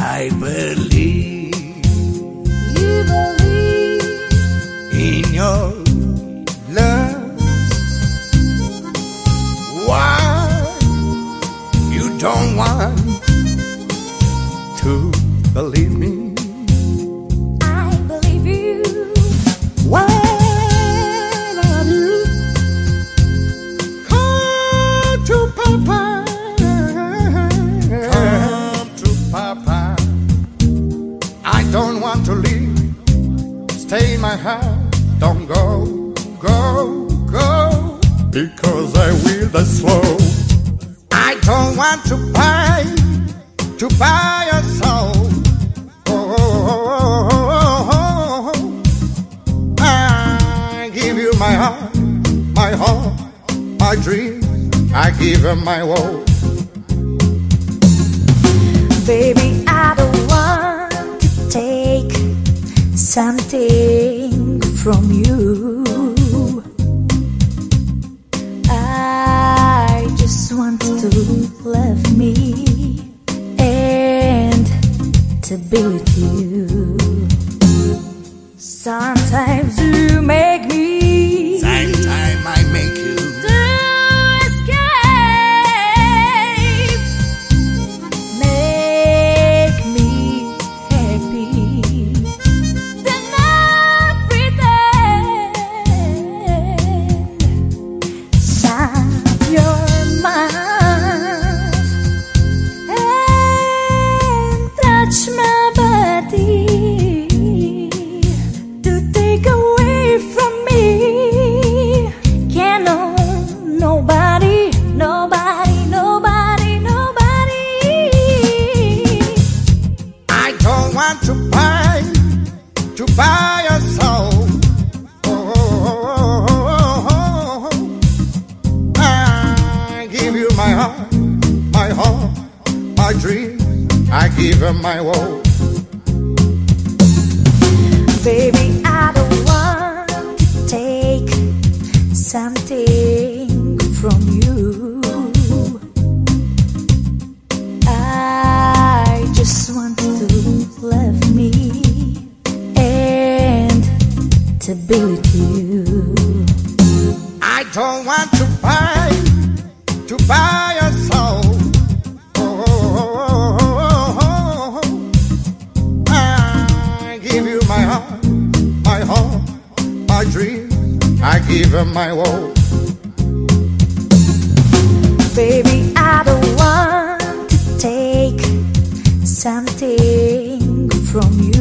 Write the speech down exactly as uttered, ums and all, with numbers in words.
I believe You believe in your love. Why you don't want to believe me? I believe you. Why don't you come to Papa? Come to Papa. I don't want to leave. Stay in my house. Don't go, go, go. Because I will the slow. I don't want to buy, to buy your soul. Oh, oh, oh, oh, oh, oh. I give you my heart, my heart, my dream. I give you my world. Baby, I don't want to take something from you. I just want to love me and to be with you. Sometimes you make me Same time I make you. to escape. Make me happy. Do not pretend. Shut your mouth and touch my body to take away from me. Can no nobody, nobody, nobody, nobody. I don't want to buy, to buy your soul. Oh, oh, oh, oh, oh. I give you my heart, my heart, my dream. I give you my world. Baby, I don't want to take something from you. I just want to love me and to be with you. I don't want to buy, to buy your soul. Oh, oh, oh, oh, oh. I give you my heart, my heart, my dream. I give you my world. Baby, I don't want to take something from you.